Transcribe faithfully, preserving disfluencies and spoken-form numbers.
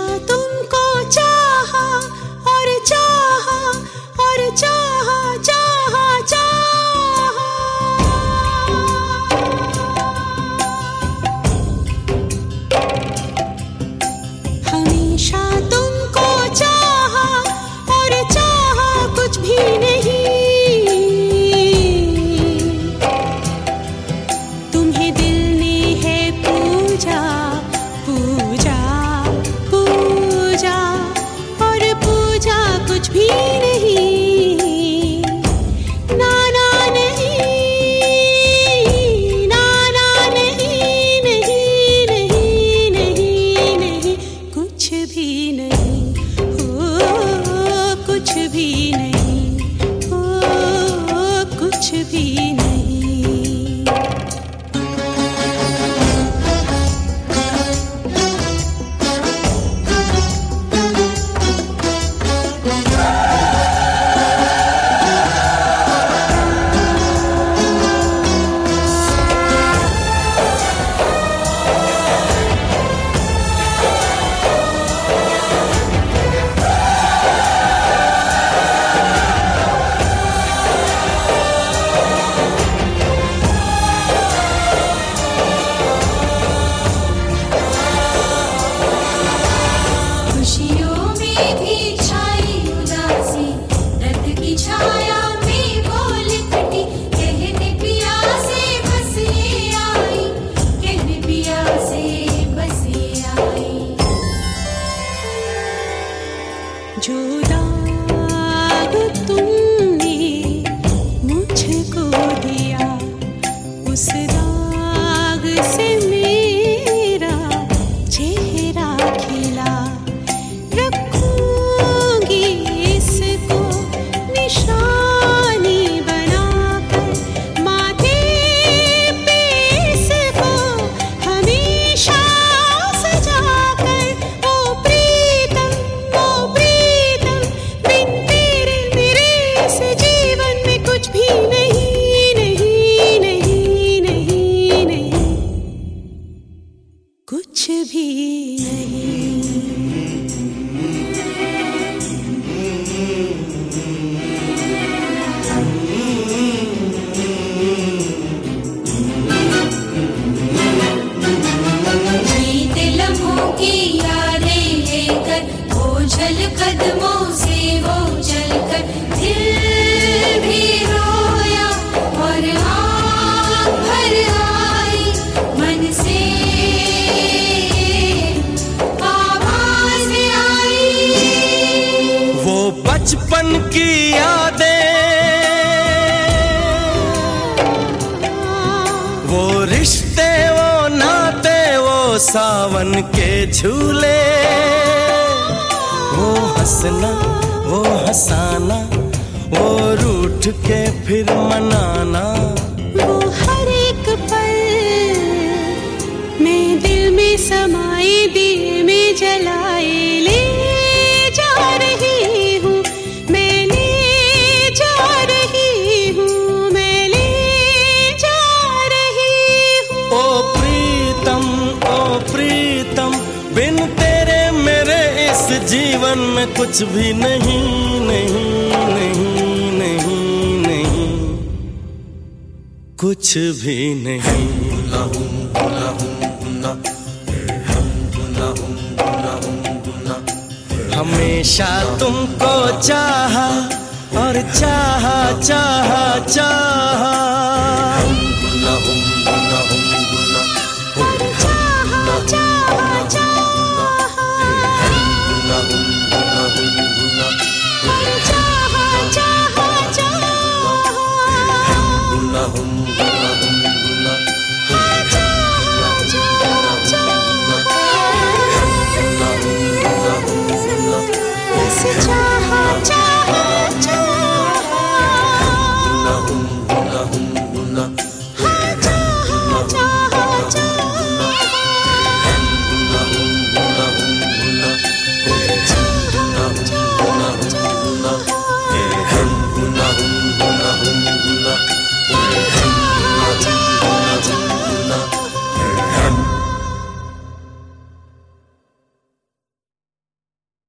तुमको चाहा और चाहा और चाहा चाहा चाहा। हमेशा तुमको चाहा और चाहा कुछ भी नहीं। तुम्हें दिल ने है पूजा पूजा पूजा और पूजा कुछ भी नहीं। नाना नहीं नाना नहीं नहीं नहीं नहीं नहीं कुछ भी नहीं हो कुछ भी नहीं हो कुछ भी नहीं। खुशियों में भी छाई उदासी, दर्द की छाया में वो लिपटी। कहने पिया से बस ये आई, कहने पिया से बस ये आई। जो दाग तुमने मुझको दिया, उस दाग से मेरा चेहरा खिला। रखूंगी इसको निशानी बनाकर, माथे पे इसको हमेशा सजाकर। ओ प्रीतम ओ प्रीतम, बिन तेरे मेरे इस जीवन में कुछ भी नहीं नहीं नहीं नहीं नहीं कुछ भी नहीं। बीते लम्हों की यादें लेकर, ओझल कदमों से वो चलकर। दिल भी रोया और आँख भर आई, मन से आवाज़ आई। वो बचपन की यादें, वो रिश्ते वो नाते, वो सावन के झूले। वो हंसना वो हंसाना, वो रूठ के फिर मनाना। वो हर एक पल मैं दिल में समाए दिए में जलाए ले जा रही हूँ। मैं ले जा रही हूँ, मैं ले जा रही हूँ। ओ प्रीतम ओ प्रीतम, बिन तेरे मेरे इस जीवन में कुछ भी नहीं नहीं नहीं नहीं नहीं कुछ भी नहीं। हमेशा तुमको चाहा और चाहा चाहा चाहा।